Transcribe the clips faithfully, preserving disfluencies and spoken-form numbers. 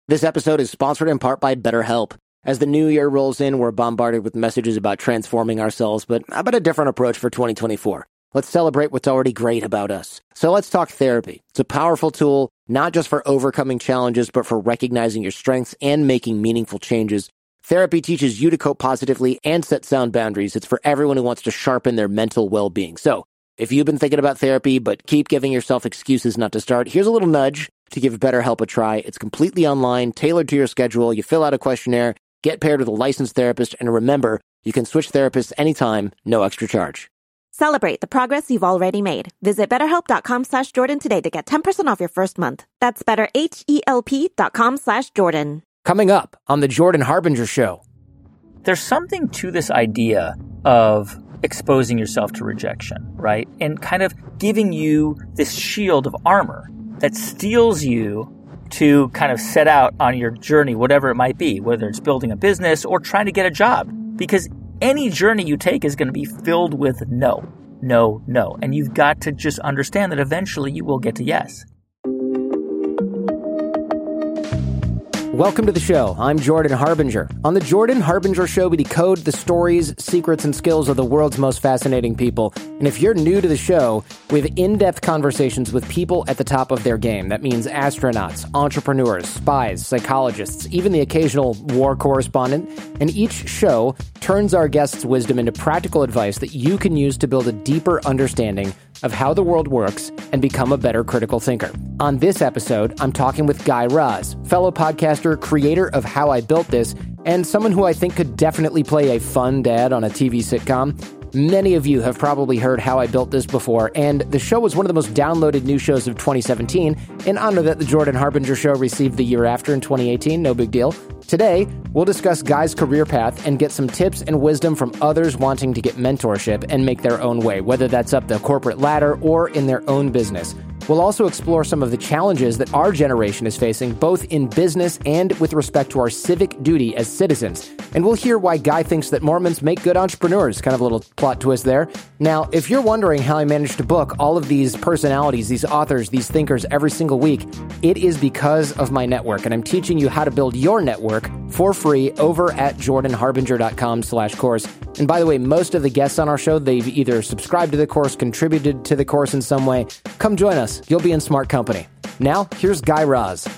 This episode is sponsored in part by BetterHelp. As the new year rolls in, we're bombarded with messages about transforming ourselves, but how about a different approach for twenty twenty-four? Let's celebrate what's already great about us. So let's talk therapy. It's a powerful tool, not just for overcoming challenges, but for recognizing your strengths and making meaningful changes. Therapy teaches you to cope positively and set sound boundaries. It's for everyone who wants to sharpen their mental well-being. So if you've been thinking about therapy, but keep giving yourself excuses not to start, here's a little nudge to give BetterHelp a try. It's completely online, tailored to your schedule. You fill out a questionnaire, get paired with a licensed therapist, and remember, you can switch therapists anytime, no extra charge. Celebrate the progress you've already made. Visit betterhelp.com slash Jordan today to get ten percent off your first month. That's betterhelp.com slash Jordan. Coming up on the Jordan Harbinger Show. There's something to this idea of exposing yourself to rejection, right? And kind of giving you this shield of armor that steels you to kind of set out on your journey, whatever it might be, whether it's building a business or trying to get a job. Because any journey you take is going to be filled with no, no, no. And you've got to just understand that eventually you will get to yes. Welcome to the show. I'm Jordan Harbinger. On the Jordan Harbinger Show, we decode the stories, secrets, and skills of the world's most fascinating people. And if you're new to the show, we have in-depth conversations with people at the top of their game. That means astronauts, entrepreneurs, spies, psychologists, even the occasional war correspondent. And each show turns our guests' wisdom into practical advice that you can use to build a deeper understanding of how the world works and become a better critical thinker. On this episode, I'm talking with Guy Raz, fellow podcaster, creator of How I Built This, and someone who I think could definitely play a fun dad on a T V sitcom. Many of you have probably heard How I Built This before, and the show was one of the most downloaded new shows of twenty seventeen, in honor that the Jordan Harbinger Show received the year after in twenty eighteen, no big deal. Today, we'll discuss Guy's career path and get some tips and wisdom from others wanting to get mentorship and make their own way, whether that's up the corporate ladder or in their own business. We'll also explore some of the challenges that our generation is facing, both in business and with respect to our civic duty as citizens. And we'll hear why Guy thinks that Mormons make good entrepreneurs. Kind of a little plot twist there. Now, if you're wondering how I managed to book all of these personalities, these authors, these thinkers every single week, it is because of my network. And I'm teaching you how to build your network for free over at jordanharbinger.com slash course. And by the way, most of the guests on our show, they've either subscribed to the course, contributed to the course in some way. Come join us. You'll be in smart company. Now, here's Guy Raz.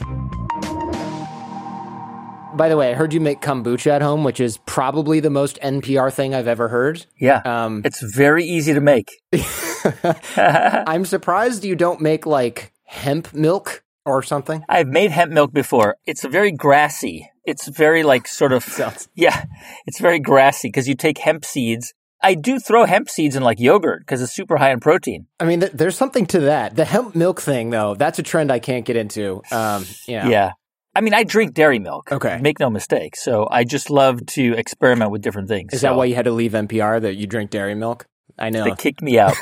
By the way, I heard you make kombucha at home, which is probably the most N P R thing I've ever heard. Yeah, um, it's very easy to make. I'm surprised you don't make, like, hemp milk or something. I've made hemp milk before. It's very grassy. It's very, like, sort of... Sounds- yeah, it's very grassy because you take hemp seeds. I do throw hemp seeds in, like, yogurt because it's super high in protein. I mean, th- there's something to that. The hemp milk thing, though, that's a trend I can't get into. Um, you know. Yeah. I mean, I drink dairy milk. Okay. Make no mistake. So I just love to experiment with different things. Is so. that why you had to leave N P R, that you drink dairy milk? I know. They kicked me out.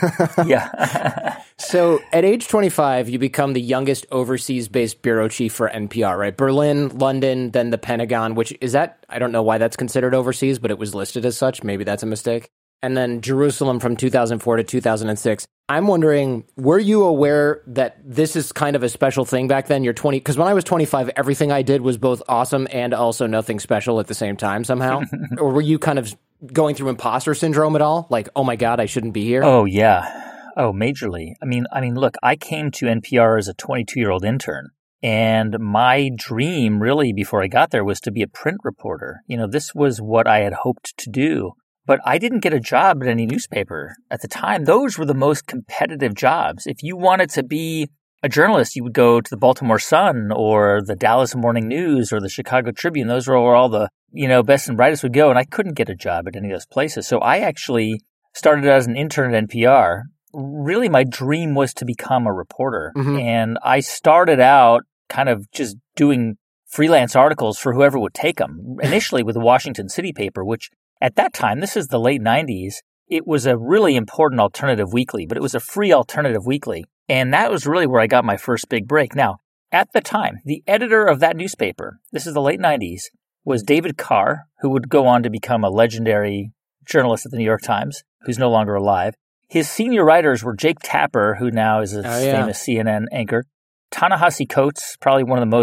Yeah. So at age twenty-five, you become the youngest overseas-based bureau chief for N P R, right? Berlin, London, then the Pentagon, which is that, I don't know why that's considered overseas, but it was listed as such. Maybe that's a mistake. And then Jerusalem from two thousand four to two thousand six. I'm wondering, were you aware that this is kind of a special thing back then? You're twenty, because when I was twenty-five, everything I did was both awesome and also nothing special at the same time somehow. Or were you kind of going through imposter syndrome at all? Like, oh my God, I shouldn't be here? Oh, yeah. Oh, majorly. I mean, I mean, look, I came to N P R as a twenty-two-year-old intern. And my dream really before I got there was to be a print reporter. You know, this was what I had hoped to do. But I didn't get a job at any newspaper at the time. Those were the most competitive jobs. If you wanted to be a journalist, you would go to the Baltimore Sun or the Dallas Morning News or the Chicago Tribune. Those were where all the, you know, best and brightest would go. And I couldn't get a job at any of those places. So I actually started as an intern at N P R. Really, my dream was to become a reporter. Mm-hmm. And I started out kind of just doing freelance articles for whoever would take them. Initially with the Washington City paper, which at that time, this is the late nineties, it was a really important alternative weekly, but it was a free alternative weekly. And that was really where I got my first big break. Now, at the time, the editor of that newspaper, this is the late nineties, was David Carr, who would go on to become a legendary journalist at the New York Times, who's no longer alive. His senior writers were Jake Tapper, who now is a oh, yeah. famous C N N anchor, Ta-Nehisi Coates, probably one of the most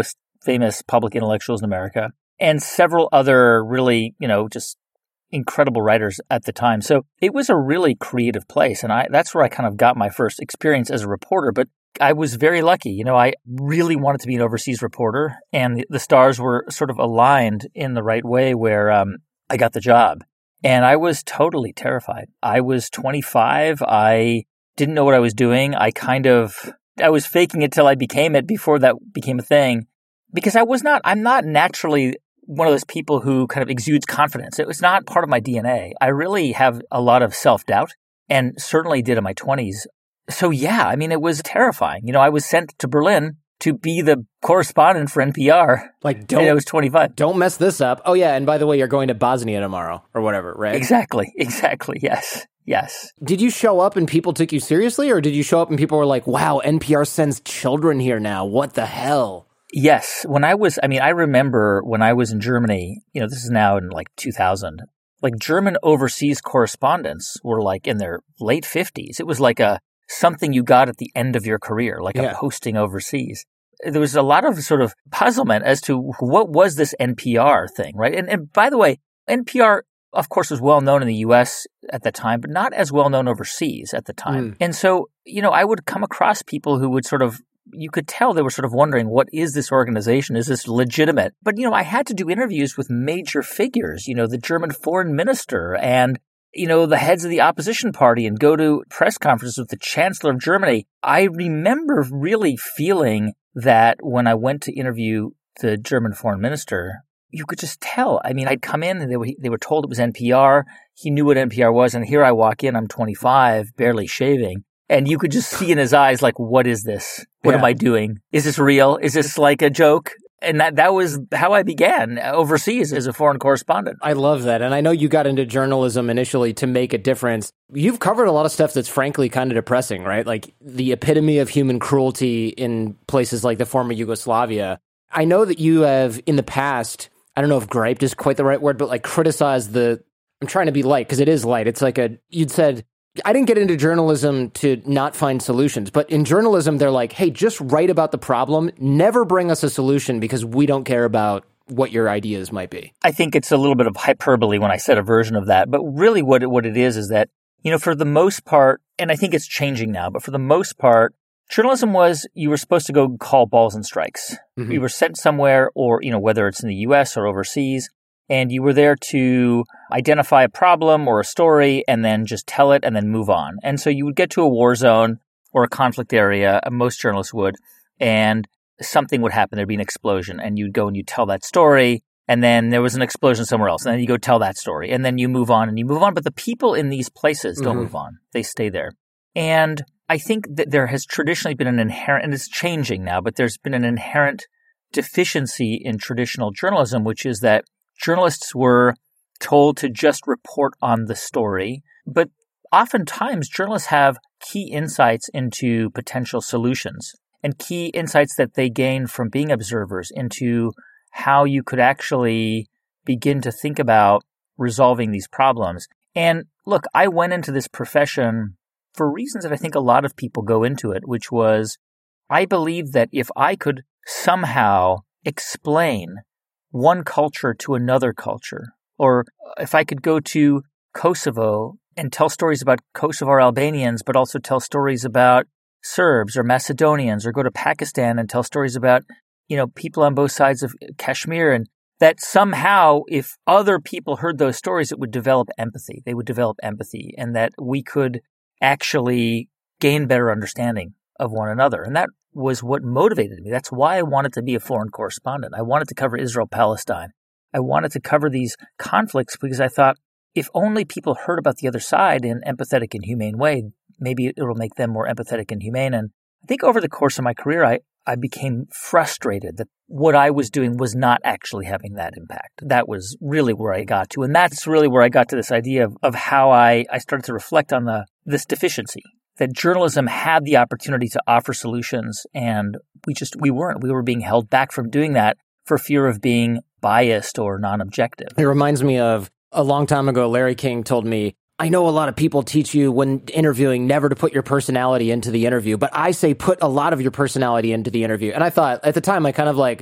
famous public intellectuals in America, and several other really, you know, just incredible writers at the time. So it was a really creative place. And I that's where I kind of got my first experience as a reporter. But I was very lucky. You know, I really wanted to be an overseas reporter, and the stars were sort of aligned in the right way where um, I got the job. And I was totally terrified. I was twenty-five. I didn't know what I was doing. I kind of, I was faking it till I became it before that became a thing. Because I was not, I'm not naturally one of those people who kind of exudes confidence. It was not part of my D N A. I really have a lot of self-doubt, and certainly did in my twenties. So yeah, I mean, it was terrifying. You know, I was sent to Berlin to be the correspondent for N P R. Like, don't, and I was twenty-five. Don't mess this up. Oh yeah, and by the way, you're going to Bosnia tomorrow or whatever, right? Exactly, exactly, yes, yes. Did you show up and people took you seriously, or did you show up and people were like, wow, N P R sends children here now, what the hell? Yes. When I was, I mean, I remember when I was in Germany, you know, this is now in like two thousand, like German overseas correspondents were like in their late fifties. It was like a something you got at the end of your career, like yeah. a posting overseas. There was a lot of sort of puzzlement as to what was this N P R thing, right? And, and by the way, N P R, of course, was well known in the U S at the time, but not as well known overseas at the time. Mm. And so, you know, I would come across people who would sort of, you could tell they were sort of wondering, what is this organization? Is this legitimate? But, you know, I had to do interviews with major figures, you know, the German foreign minister and, you know, the heads of the opposition party, and go to press conferences with the chancellor of Germany. I remember really feeling that when I went to interview the German foreign minister, you could just tell. I mean, I'd come in and they were, they were told it was N P R. He knew what N P R was. And here I walk in, I'm twenty-five, barely shaving. And you could just see in his eyes, like, what is this? What yeah. am I doing? Is this real? Is this like a joke? And that, that was how I began overseas as a foreign correspondent. I love that. And I know you got into journalism initially to make a difference. You've covered a lot of stuff that's frankly kind of depressing, right? Like the epitome of human cruelty in places like the former Yugoslavia. I know that you have in the past, I don't know if griped is quite the right word, but like criticized the, I'm trying to be light because it is light. It's like a, you'd said, I didn't get into journalism to not find solutions, but in journalism, they're like, hey, just write about the problem. Never bring us a solution because we don't care about what your ideas might be. I think it's a little bit of hyperbole when I said a version of that. But really what it, what it is is that, you know, for the most part, and I think it's changing now, but for the most part, journalism was you were supposed to go call balls and strikes. Mm-hmm. You were sent somewhere, or, you know, whether it's in the U S or overseas, and you were there to identify a problem or a story and then just tell it and then move on. And so you would get to a war zone or a conflict area, most journalists would, and something would happen. There'd be an explosion, and you'd go and you'd tell that story, and then there was an explosion somewhere else, and then you go tell that story, and then you move on and you move on. But the people in these places don't mm-hmm. move on. They stay there. And I think that there has traditionally been an inherent, and it's changing now, but there's been an inherent deficiency in traditional journalism, which is that journalists were told to just report on the story, but oftentimes journalists have key insights into potential solutions and key insights that they gain from being observers into how you could actually begin to think about resolving these problems. And look, I went into this profession for reasons that I think a lot of people go into it, which was I believe that if I could somehow explain one culture to another culture, or if I could go to Kosovo and tell stories about Kosovar Albanians, but also tell stories about Serbs or Macedonians, or go to Pakistan and tell stories about, you know, people on both sides of Kashmir, and that somehow if other people heard those stories, it would develop empathy. They would develop empathy, and that we could actually gain better understanding of one another. And that was what motivated me. That's why I wanted to be a foreign correspondent. I wanted to cover Israel-Palestine. I wanted to cover these conflicts because I thought if only people heard about the other side in an empathetic and humane way, maybe it will make them more empathetic and humane. And I think over the course of my career, I, I became frustrated that what I was doing was not actually having that impact. That was really where I got to. And that's really where I got to this idea of, of how I, I started to reflect on the this deficiency. That journalism had the opportunity to offer solutions, and we just, we weren't. We were being held back from doing that for fear of being biased or non-objective. It reminds me of a long time ago, Larry King told me, I know a lot of people teach you when interviewing never to put your personality into the interview, but I say put a lot of your personality into the interview. And I thought, at the time, I kind of like,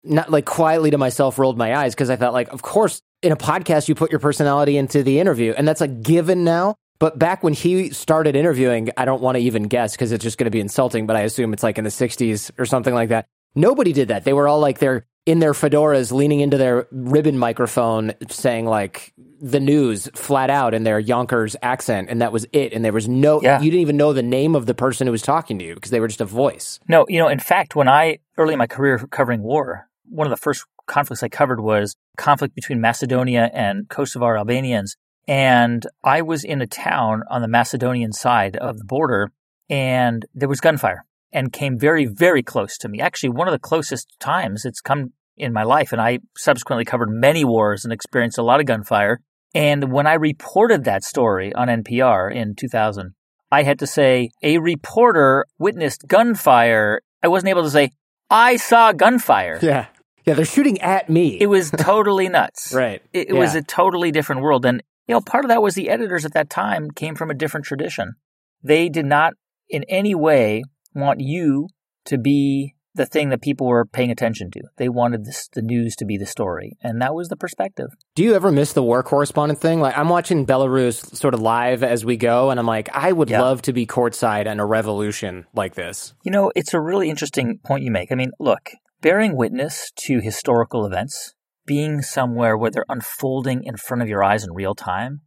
not like quietly to myself rolled my eyes because I thought like, of course, in a podcast, you put your personality into the interview and that's a given now. But back when he started interviewing, I don't want to even guess because it's just going to be insulting, but I assume it's like in the sixties or something like that. Nobody did that. They were all like they're in their fedoras leaning into their ribbon microphone saying like the news flat out in their Yonkers accent. And that was it. And there was no, yeah. you didn't even know the name of the person who was talking to you because they were just a voice. No, you know, in fact, when I, early in my career covering war, one of the first conflicts I covered was conflict between Macedonia and Kosovar Albanians. And I was in a town on the Macedonian side of the border, and there was gunfire and came very, very close to me. Actually, one of the closest times it's come in my life. And I subsequently covered many wars and experienced a lot of gunfire. And when I reported that story on N P R in two thousand, I had to say, a reporter witnessed gunfire. I wasn't able to say, I saw gunfire. Yeah. Yeah, they're shooting at me. It was totally nuts. Right. It, it yeah. was a totally different world. And, you know, part of that was the editors at that time came from a different tradition. They did not in any way want you to be the thing that people were paying attention to. They wanted this, the news to be the story. And that was the perspective. Do you ever miss the war correspondent thing? Like, I'm watching Belarus sort of live as we go, and I'm like, I would yeah. love to be courtside in a revolution like this. You know, it's a really interesting point you make. I mean, look, bearing witness to historical events, being somewhere where they're unfolding in front of your eyes in real time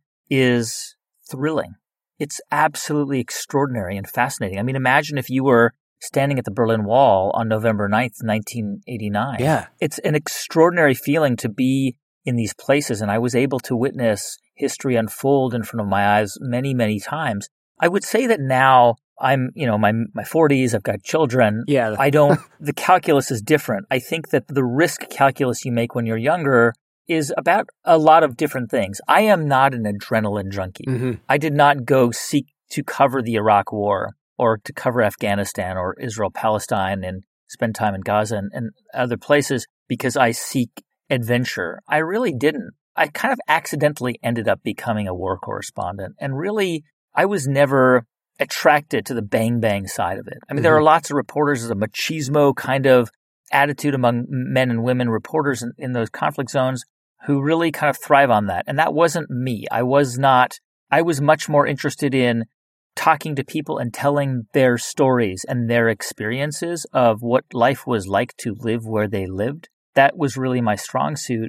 is thrilling. It's absolutely extraordinary and fascinating. I mean, imagine if you were standing at the Berlin Wall on November ninth, nineteen eighty-nine. Yeah. It's an extraordinary feeling to be in these places, and I was able to witness history unfold in front of my eyes many, many times. I would say that now I'm, you know, my my forties, I've got children. Yeah. I don't, the calculus is different. I think that the risk calculus you make when you're younger is about a lot of different things. I am not an adrenaline junkie. Mm-hmm. I did not go seek to cover the Iraq War or to cover Afghanistan or Israel-Palestine and spend time in Gaza and, and other places because I seek adventure. I really didn't. I kind of accidentally ended up becoming a war correspondent. And really, I was never attracted to the bang-bang side of it. I mean, mm-hmm. there are lots of reporters, there's a machismo kind of attitude among men and women reporters in, in those conflict zones who really kind of thrive on that. And that wasn't me. I was not, I was much more interested in talking to people and telling their stories and their experiences of what life was like to live where they lived. That was really my strong suit.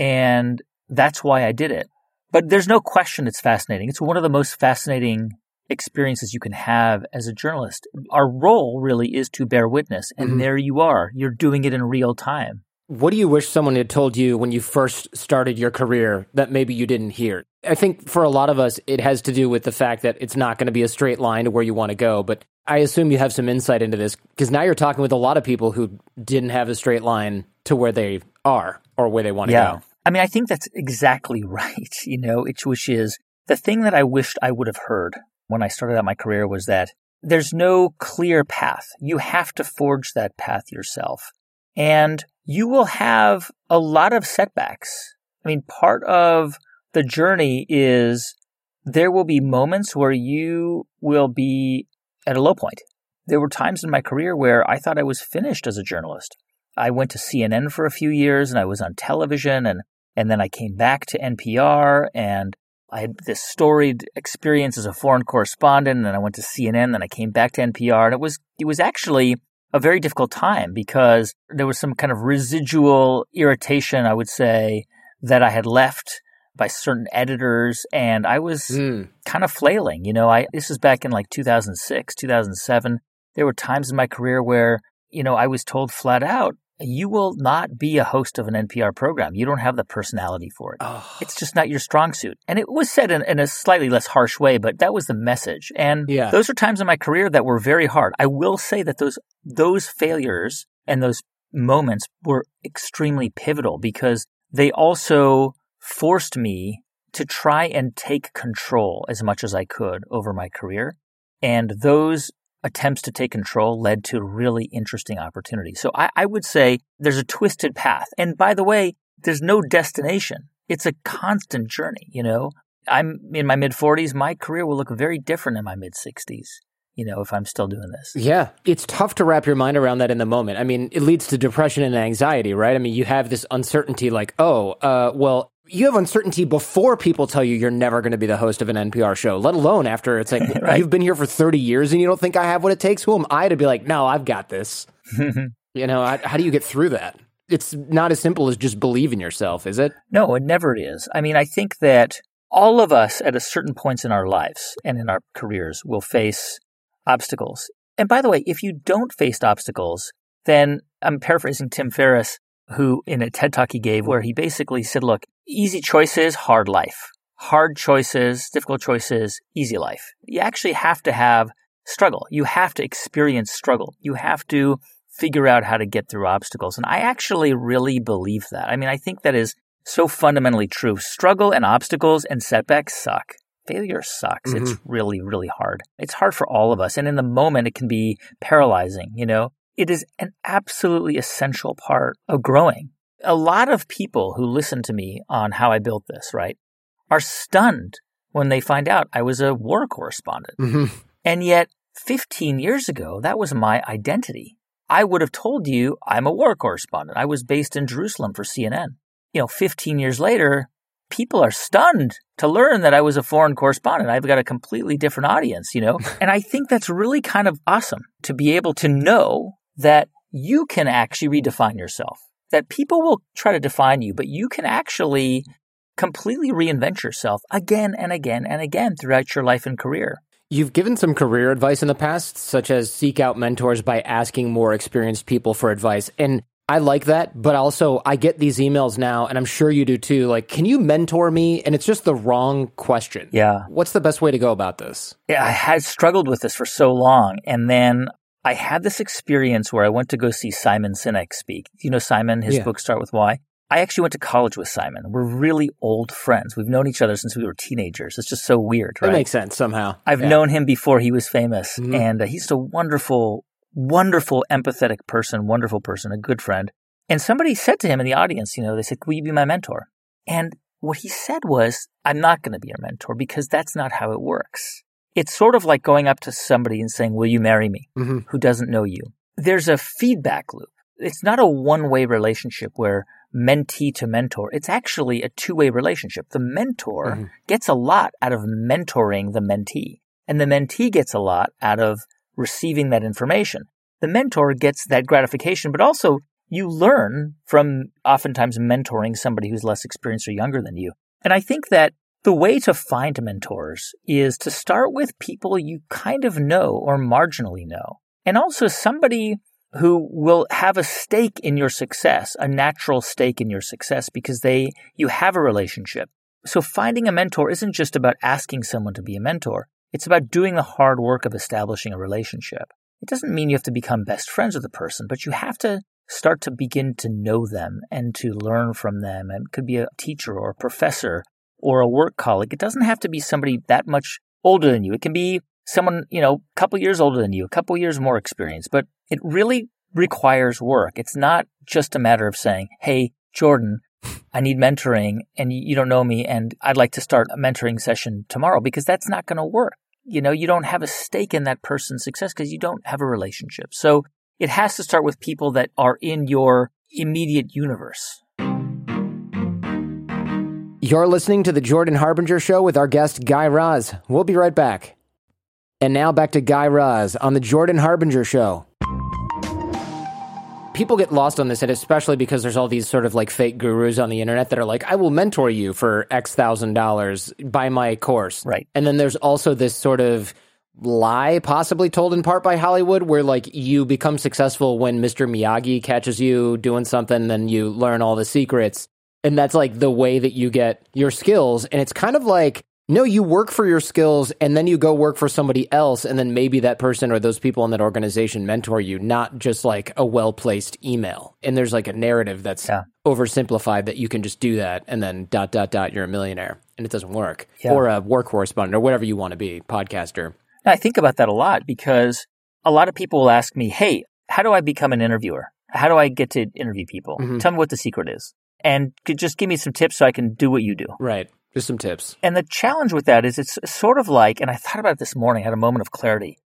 And that's why I did it. But there's no question it's fascinating. It's one of the most fascinating experiences you can have as a journalist. Our role really is to bear witness. And mm-hmm. there you are. You're doing it in real time. What do you wish someone had told you when you first started your career that maybe you didn't hear? I think for a lot of us, it has to do with the fact that it's not going to be a straight line to where you want to go. But I assume you have some insight into this because now you're talking with a lot of people who didn't have a straight line to where they are or where they want to yeah. go. I mean, I think that's exactly right. You know, it, which is the thing that I wished I would have heard when I started out my career was that there's no clear path. You have to forge that path yourself. And you will have a lot of setbacks. I mean, part of the journey is there will be moments where you will be at a low point. There were times in my career where I thought I was finished as a journalist. I went to C N N for a few years and I was on television and, and then I came back to N P R and I had this storied experience as a foreign correspondent and then I went to C N N and then I came back to N P R and it was, it was actually a very difficult time because there was some kind of residual irritation, I would say, that I had left by certain editors, and I was mm. kind of flailing. You know, I this is back in like two thousand six, two thousand seven. There were times in my career where, you know, I was told flat out, you will not be a host of an N P R program. You don't have the personality for it. Oh. It's just not your strong suit. And it was said in, in a slightly less harsh way, but that was the message. And yeah. those are times in my career that were very hard. I will say that those those failures and those moments were extremely pivotal because they also forced me to try and take control as much as I could over my career. And those attempts to take control led to really interesting opportunities. So I, I would say there's a twisted path. And by the way, there's no destination. It's a constant journey, you know. I'm in my mid-forties. My career will look very different in my mid-sixties. you know, if I'm still doing this. Yeah. It's tough to wrap your mind around that in the moment. I mean, it leads to depression and anxiety, right? I mean, you have this uncertainty like, oh, uh, well, you have uncertainty before people tell you you're never going to be the host of an N P R show, let alone after. It's like, right? You've been here for thirty years and you don't think I have what it takes? Who am I to be like, no, I've got this? You know, I, how do you get through that? It's not as simple as just believe in yourself, is it? No, it never is. I mean, I think that all of us at a certain points in our lives and in our careers will face obstacles. And by the way, if you don't face obstacles, then I'm paraphrasing Tim Ferriss, who in a TED Talk he gave where he basically said, look, easy choices, hard life. Hard choices, difficult choices, easy life. You actually have to have struggle. You have to experience struggle. You have to figure out how to get through obstacles. And I actually really believe that. I mean, I think that is so fundamentally true. Struggle and obstacles and setbacks suck. Failure sucks. Mm-hmm. It's really, really hard. It's hard for all of us. And in the moment, it can be paralyzing, you know? It is an absolutely essential part of growing. A lot of people who listen to me on how I built this, right, are stunned when they find out I was a war correspondent. Mm-hmm. And yet, fifteen years ago, that was my identity. I would have told you I'm a war correspondent. I was based in Jerusalem for C N N. You know, fifteen years later, people are stunned to learn that I was a foreign correspondent. I've got a completely different audience, you know? And I think that's really kind of awesome to be able to know that you can actually redefine yourself, that people will try to define you, but you can actually completely reinvent yourself again and again and again throughout your life and career. You've given some career advice in the past, such as seek out mentors by asking more experienced people for advice. And I like that, but also I get these emails now, and I'm sure you do too, like, can you mentor me? And it's just the wrong question. Yeah. What's the best way to go about this? Yeah, I had struggled with this for so long. And then I had this experience where I went to go see Simon Sinek speak. You know Simon, his yeah. books start with Y. I actually went to college with Simon. We're really old friends. We've known each other since we were teenagers. It's just so weird, right? That makes sense somehow. I've yeah. known him before he was famous. Mm-hmm. And uh, he's a wonderful, wonderful, empathetic person, wonderful person, a good friend. And somebody said to him in the audience, you know, they said, will you be my mentor? And what he said was, I'm not going to be your mentor because that's not how it works. It's sort of like going up to somebody and saying, will you marry me? Mm-hmm. Who doesn't know you. There's a feedback loop. It's not a one-way relationship where mentee to mentor. It's actually a two-way relationship. The mentor mm-hmm. gets a lot out of mentoring the mentee, and the mentee gets a lot out of receiving that information. The mentor gets that gratification, but also you learn from oftentimes mentoring somebody who's less experienced or younger than you. And I think that the way to find mentors is to start with people you kind of know or marginally know, and also somebody who will have a stake in your success, a natural stake in your success because they you have a relationship. So finding a mentor isn't just about asking someone to be a mentor. It's about doing the hard work of establishing a relationship. It doesn't mean you have to become best friends with the person, but you have to start to begin to know them and to learn from them. And it could be a teacher or a professor or a work colleague. It doesn't have to be somebody that much older than you. It can be someone, you know, a couple years older than you, a couple years more experience, but it really requires work. It's not just a matter of saying, hey, Jordan, I need mentoring and you don't know me and I'd like to start a mentoring session tomorrow, because that's not going to work. You know, you don't have a stake in that person's success because you don't have a relationship. So it has to start with people that are in your immediate universe. You're listening to The Jordan Harbinger Show with our guest, Guy Raz. We'll be right back. And now back to Guy Raz on The Jordan Harbinger Show. People get lost on this, and especially because there's all these sort of like fake gurus on the internet that are like, I will mentor you for X thousand dollars, buy my course. Right. And then there's also this sort of lie, possibly told in part by Hollywood, where like you become successful when Mister Miyagi catches you doing something, then you learn all the secrets. And that's like the way that you get your skills. And it's kind of like, no, you work for your skills and then you go work for somebody else. And then maybe that person or those people in that organization mentor you, not just like a well-placed email. And there's like a narrative that's yeah. oversimplified that you can just do that and then dot, dot, dot, you're a millionaire. And it doesn't work. Yeah. Or a war correspondent or whatever you want to be, podcaster. I think about that a lot because a lot of people will ask me, hey, how do I become an interviewer? How do I get to interview people? Mm-hmm. Tell me what the secret is. And just give me some tips so I can do what you do. Right. Just some tips. And the challenge with that is it's sort of like, and I thought about it this morning, I had a moment of clarity.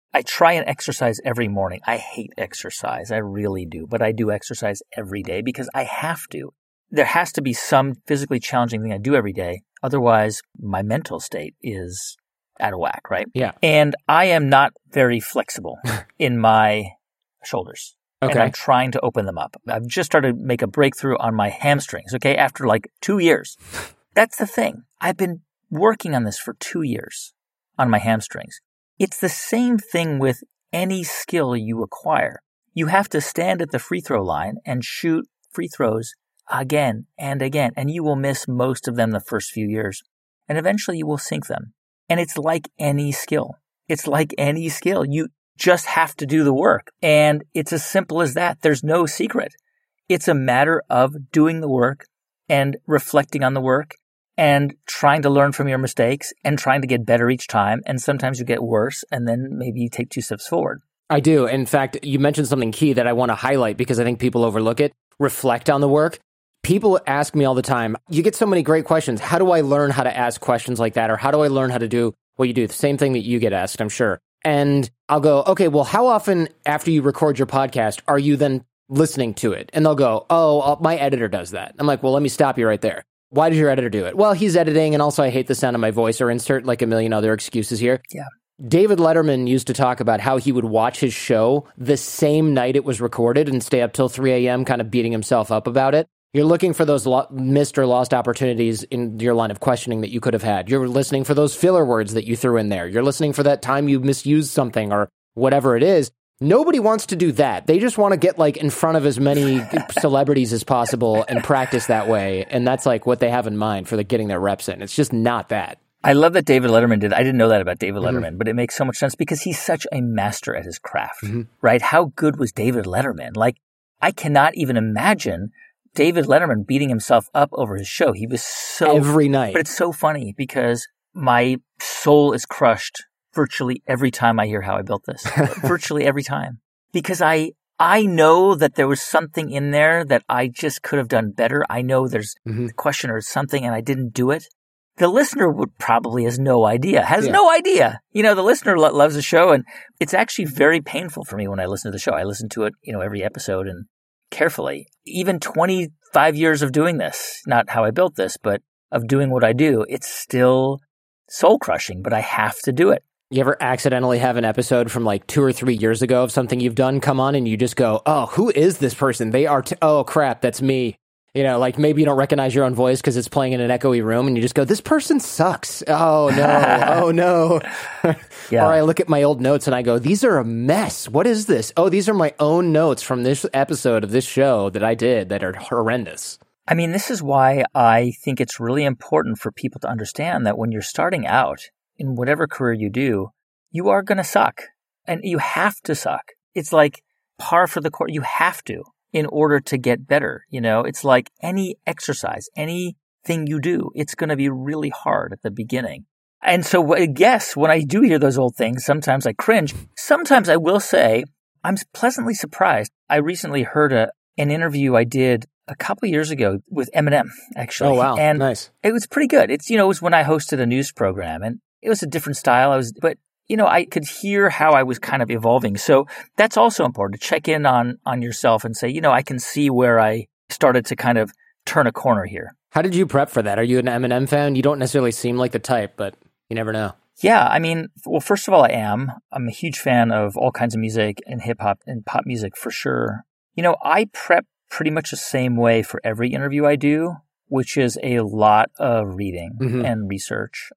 I try and exercise every morning. I hate exercise. I really do. But I do exercise every day because I have to. There has to be some physically challenging thing I do every day. Otherwise, my mental state is out of whack, right? Yeah. And I am not very flexible in my shoulders. Okay. And I'm trying to open them up. I've just started to make a breakthrough on my hamstrings, okay, after like two years. That's the thing. I've been working on this for two years on my hamstrings. It's the same thing with any skill you acquire. You have to stand at the free throw line and shoot free throws again and again, and you will miss most of them the first few years. And eventually you will sink them. And it's like any skill. It's like any skill. You just have to do the work. And it's as simple as that. There's no secret. It's a matter of doing the work and reflecting on the work and trying to learn from your mistakes and trying to get better each time. And sometimes you get worse, and then maybe you take two steps forward. I do. In fact, you mentioned something key that I want to highlight because I think people overlook it. Reflect on the work. People ask me all the time, you get so many great questions. How do I learn how to ask questions like that? Or how do I learn how to do what you do? The same thing that you get asked, I'm sure. And I'll go, okay, well, how often after you record your podcast are you then listening to it? And they'll go, oh, my editor does that. I'm like, well, let me stop you right there. Why does your editor do it? Well, he's editing, and also I hate the sound of my voice, or insert like a million other excuses here. Yeah. David Letterman used to talk about how he would watch his show the same night it was recorded and stay up till three a.m. kind of beating himself up about it. You're looking for those lo- missed or lost opportunities in your line of questioning that you could have had. You're listening for those filler words that you threw in there. You're listening for that time you misused something or whatever it is. Nobody wants to do that. They just want to get like in front of as many celebrities as possible and practice that way. And that's like what they have in mind for like getting their reps in. It's just not that. I love that David Letterman did. I didn't know that about David Mm-hmm. Letterman, but it makes so much sense because he's such a master at his craft, Mm-hmm. right? How good was David Letterman? Like, I cannot even imagine David Letterman beating himself up over his show. He was so... Every night. But it's so funny because my soul is crushed virtually every time I hear How I Built This. Virtually every time. Because I I know that there was something in there that I just could have done better. I know there's Mm-hmm. a question or something and I didn't do it. The listener would probably has no idea, has Yeah. no idea. You know, the listener lo- loves the show, and it's actually very painful for me when I listen to the show. I listen to it, you know, every episode and carefully. Even twenty-five years of doing this, not How I Built This, but of doing what I do, it's still soul crushing, but I have to do it. You ever accidentally have an episode from like two or three years ago of something you've done come on and you just go, oh, who is this person? They are, t- oh crap, that's me. You know, like maybe you don't recognize your own voice because it's playing in an echoey room and you just go, this person sucks. Oh no, oh no. Yeah. Or I look at my old notes and I go, these are a mess. What is this? Oh, these are my own notes from this episode of this show that I did that are horrendous. I mean, this is why I think it's really important for people to understand that when you're starting out in whatever career you do, you are going to suck and you have to suck. It's like par for the course. You have to in order to get better. You know, it's like any exercise, anything you do, it's going to be really hard at the beginning. And so I guess when I do hear those old things, sometimes I cringe. Sometimes I will say I'm pleasantly surprised. I recently heard a, an interview I did a couple of years ago with Eminem, actually. Oh, wow. And Nice. It was pretty good. It's, you know, it was when I hosted a news program and it was a different style. I was, but you know, I could hear how I was kind of evolving. So that's also important to check in on, on yourself and say, you know, I can see where I started to kind of turn a corner here. How did you prep for that? Are you an Eminem fan? You don't necessarily seem like the type, but you never know. Yeah, I mean, well, first of all, I am. I'm a huge fan of all kinds of music and hip hop and pop music for sure. You know, I prep pretty much the same way for every interview I do, which is a lot of reading Mm-hmm. and research.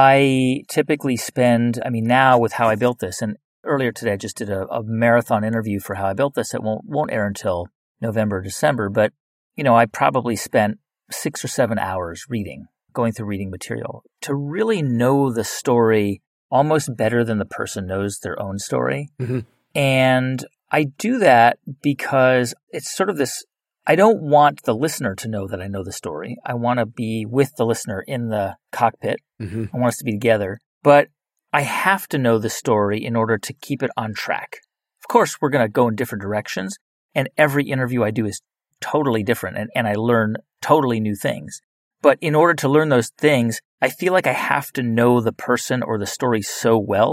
I typically spend, I mean, now with How I Built This, and earlier today I just did a, a marathon interview for How I Built This. It won't won't air until November, December, but, you know, I probably spent six or seven hours reading, going through reading material to really know the story almost better than the person knows their own story. Mm-hmm. And I do that because it's sort of this, I don't want the listener to know that I know the story. I want to be with the listener in the cockpit. Mm-hmm. I want us to be together, but I have to know the story in order to keep it on track. Of course, we're going to go in different directions, and every interview I do is totally different, and, and I learn totally new things. But in order to learn those things, I feel like I have to know the person or the story so well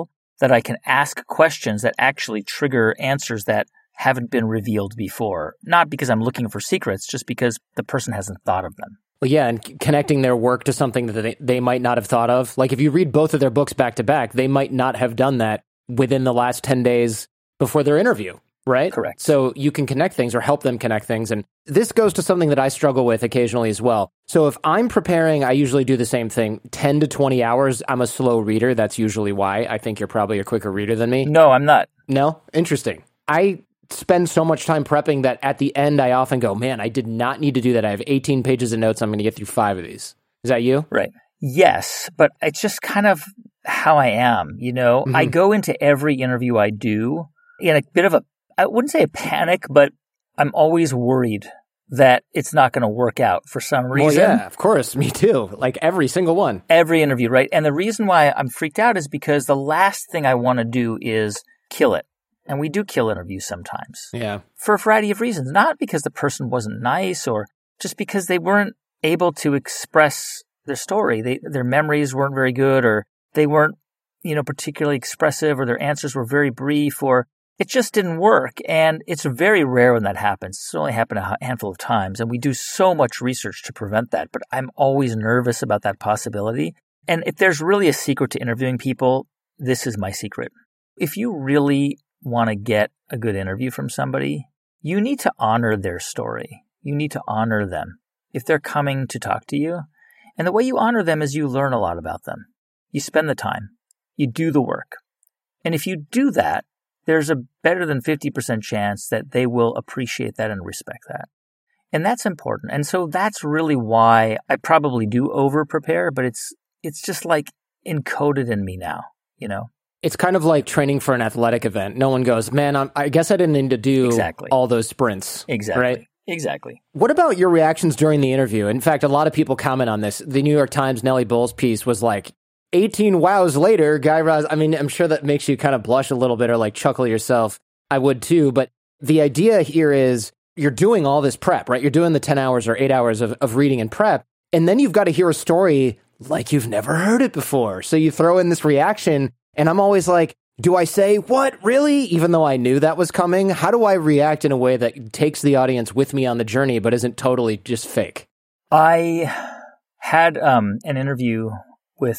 that I can ask questions that actually trigger answers that haven't been revealed before. Not because I'm looking for secrets, just because the person hasn't thought of them. Well, yeah, and c- connecting their work to something that they, they might not have thought of. Like if you read both of their books back to back, they might not have done that within the last ten days before their interview, right? Correct. So you can connect things or help them connect things. And this goes to something that I struggle with occasionally as well. So if I'm preparing, I usually do the same thing, ten to twenty hours. I'm a slow reader. That's usually why. I think you're probably a quicker reader than me. No, I'm not. No? Interesting. I spend so much time prepping that at the end, I often go, man, I did not need to do that. I have eighteen pages of notes. I'm going to get through five of these. Is that you? Right. Yes, but it's just kind of how I am. You know, mm-hmm. I go into every interview I do in a bit of a, I wouldn't say a panic, but I'm always worried that it's not going to work out for some reason. Well, yeah, of course. Me too. Like every single one. Every interview, right? And the reason why I'm freaked out is because the last thing I want to do is kill it. And we do kill interviews sometimes. Yeah. For a variety of reasons. Not because the person wasn't nice or just because they weren't able to express their story. They, their memories weren't very good, or they weren't, you know, particularly expressive, or their answers were very brief, or it just didn't work. And it's very rare when that happens. It's only happened a handful of times. And we do so much research to prevent that. But I'm always nervous about that possibility. And if there's really a secret to interviewing people, this is my secret. If you really want to get a good interview from somebody, you need to honor their story. You need to honor them if they're coming to talk to you. And the way you honor them is you learn a lot about them. You spend the time. You do the work. And if you do that, there's a better than fifty percent chance that they will appreciate that and respect that. And that's important. And so that's really why I probably do over-prepare, but it's it's just like encoded in me now, you know? It's kind of like training for an athletic event. No one goes, man, I'm, I guess I didn't need to do exactly. all those sprints. Exactly. Right? Exactly. What about your reactions during the interview? In fact, a lot of people comment on this. The New York Times Nellie Bowles piece was like, eighteen wows later, Guy Raz. I mean, I'm sure that makes you kind of blush a little bit or like chuckle yourself. I would too. But the idea here is you're doing all this prep, right? You're doing the ten hours or eight hours of, of reading and prep. And then you've got to hear a story like you've never heard it before. So you throw in this reaction. And I'm always like, do I say, what, really? Even though I knew that was coming? How do I react in a way that takes the audience with me on the journey, but isn't totally just fake? I had um, an interview with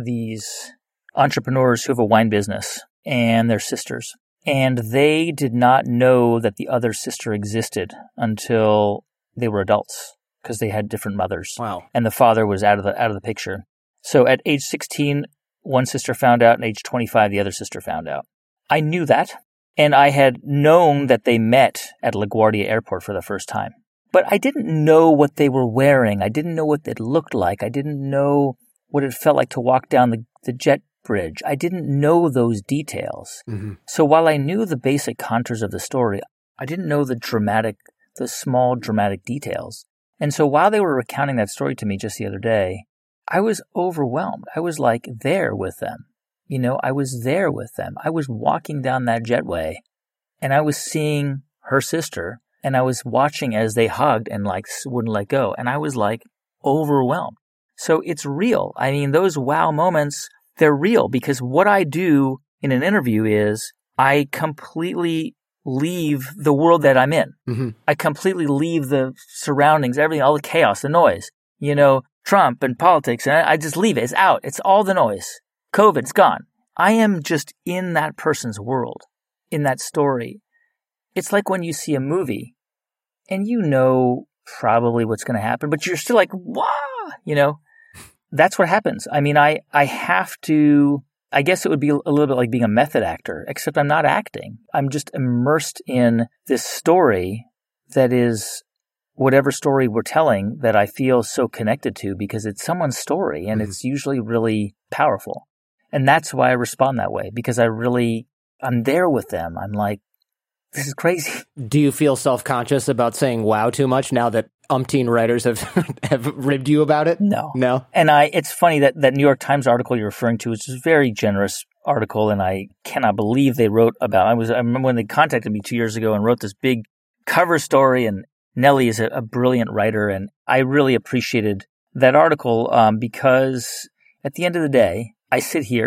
these entrepreneurs who have a wine business and their sisters. And they did not know that the other sister existed until they were adults because they had different mothers. Wow. And the father was out of the out of the picture. So at age sixteen, one sister found out, and age twenty-five, the other sister found out. I knew that, and I had known that they met at LaGuardia Airport for the first time. But I didn't know what they were wearing. I didn't know what it looked like. I didn't know what it felt like to walk down the, the jet bridge. I didn't know those details. Mm-hmm. So while I knew the basic contours of the story, I didn't know the dramatic, the small dramatic details. And so while they were recounting that story to me just the other day, I was overwhelmed. I was like there with them. You know, I was there with them. I was walking down that jetway and I was seeing her sister and I was watching as they hugged and like wouldn't let go. And I was like overwhelmed. So it's real. I mean, those wow moments, they're real because what I do in an interview is I completely leave the world that I'm in. Mm-hmm. I completely leave the surroundings, everything, all the chaos, the noise, you know, Trump and politics, and I, I just leave it. It's out. It's all the noise. COVID's gone. I am just in that person's world, in that story. It's like when you see a movie and you know probably what's going to happen, but you're still like, wow, you know, that's what happens. I mean, I, I have to, I guess it would be a little bit like being a method actor, except I'm not acting. I'm just immersed in this story that is whatever story we're telling that I feel so connected to because it's someone's story and mm-hmm. it's usually really powerful. And that's why I respond that way because I really, I'm there with them. I'm like, this is crazy. Do you feel self-conscious about saying wow too much now that umpteen writers have have ribbed you about it? No. No? And I, it's funny that that New York Times article you're referring to is a very generous article and I cannot believe they wrote about, I was, I remember when they contacted me two years ago and wrote this big cover story and Nellie is a, a brilliant writer, and I really appreciated that article um, because at the end of the day, I sit here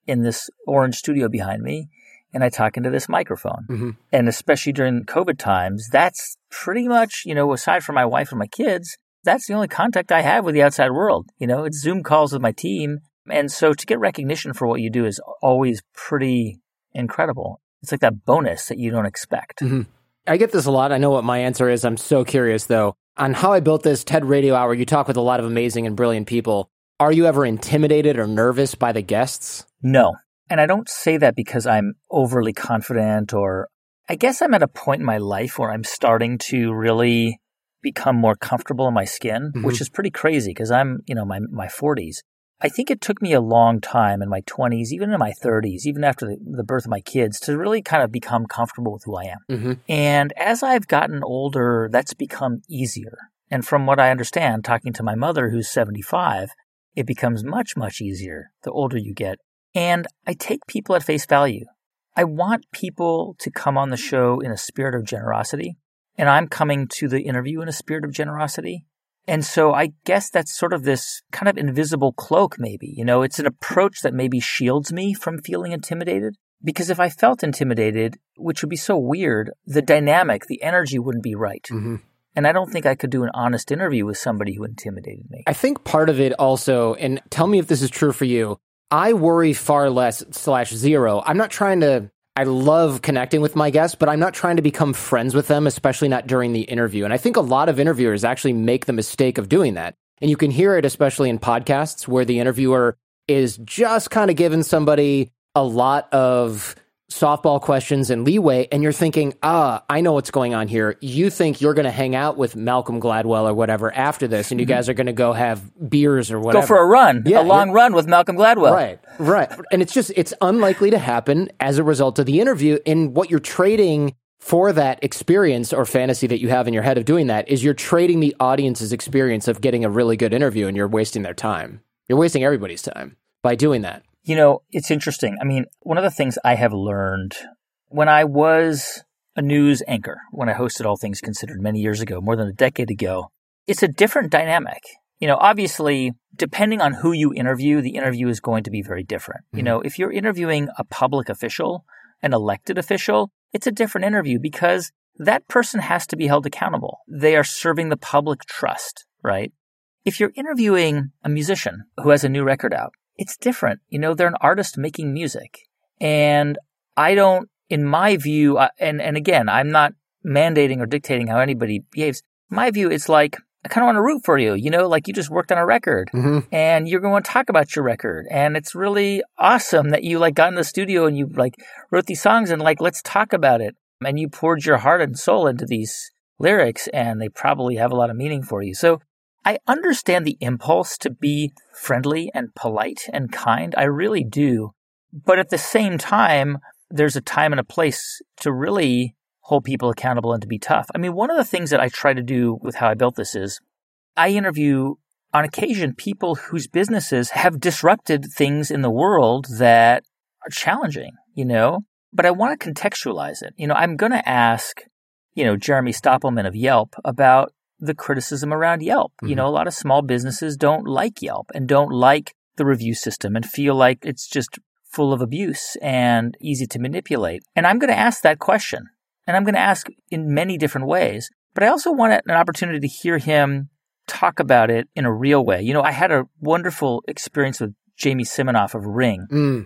in this orange studio behind me and I talk into this microphone. Mm-hmm. And especially during COVID times, that's pretty much, you know, aside from my wife and my kids, that's the only contact I have with the outside world. You know, it's Zoom calls with my team. And so to get recognition for what you do is always pretty incredible. It's like that bonus that you don't expect. Mm-hmm. I get this a lot. I know what my answer is. I'm so curious, though. On How I Built This TED Radio Hour, you talk with a lot of amazing and brilliant people. Are you ever intimidated or nervous by the guests? No. And I don't say that because I'm overly confident, or I guess I'm at a point in my life where I'm starting to really become more comfortable in my skin, mm-hmm. which is pretty crazy because I'm, you know, my my forties. I think it took me a long time in my twenties, even in my thirties, even after the, the birth of my kids, to really kind of become comfortable with who I am. Mm-hmm. And as I've gotten older, that's become easier. And from what I understand, talking to my mother, who's seventy-five, it becomes much, much easier the older you get. And I take people at face value. I want people to come on the show in a spirit of generosity. And I'm coming to the interview in a spirit of generosity. And so I guess that's sort of this kind of invisible cloak, maybe. You know, it's an approach that maybe shields me from feeling intimidated. Because if I felt intimidated, which would be so weird, the dynamic, the energy wouldn't be right. Mm-hmm. And I don't think I could do an honest interview with somebody who intimidated me. I think part of it also, and tell me if this is true for you, I worry far less slash zero. I'm not trying to, I love connecting with my guests, but I'm not trying to become friends with them, especially not during the interview. And I think a lot of interviewers actually make the mistake of doing that. And you can hear it, especially in podcasts, where the interviewer is just kind of giving somebody a lot of softball questions and leeway, and you're thinking, ah, I know what's going on here. You think you're going to hang out with Malcolm Gladwell or whatever after this, and you guys are going to go have beers or whatever. Go for a run, yeah, a long run with Malcolm Gladwell. Right, right. And it's just, it's unlikely to happen as a result of the interview. And what you're trading for that experience or fantasy that you have in your head of doing that is you're trading the audience's experience of getting a really good interview, and you're wasting their time. You're wasting everybody's time by doing that. You know, it's interesting. I mean, one of the things I have learned when I was a news anchor, when I hosted All Things Considered many years ago, more than a decade ago, it's a different dynamic. You know, obviously, depending on who you interview, the interview is going to be very different. Mm-hmm. You know, if you're interviewing a public official, an elected official, it's a different interview because that person has to be held accountable. They are serving the public trust, right? If you're interviewing a musician who has a new record out, it's different. You know, they're an artist making music. And I don't, in my view, uh, and, and again, I'm not mandating or dictating how anybody behaves. In my view, it's like, I kind of want to root for you. You know, like you just worked on a record mm-hmm. and you're going to talk about your record. And it's really awesome that you like got in the studio and you like wrote these songs and like, let's talk about it. And you poured your heart and soul into these lyrics and they probably have a lot of meaning for you. So I understand the impulse to be friendly and polite and kind. I really do. But at the same time, there's a time and a place to really hold people accountable and to be tough. I mean, one of the things that I try to do with How I Built This is I interview, on occasion, people whose businesses have disrupted things in the world that are challenging, you know? But I want to contextualize it. You know, I'm going to ask, you know, Jeremy Stoppelman of Yelp about the criticism around Yelp. Mm-hmm. You know, a lot of small businesses don't like Yelp and don't like the review system and feel like it's just full of abuse and easy to manipulate. And I'm going to ask that question. And I'm going to ask in many different ways. But I also want an opportunity to hear him talk about it in a real way. You know, I had a wonderful experience with Jamie Siminoff of Ring. Mm.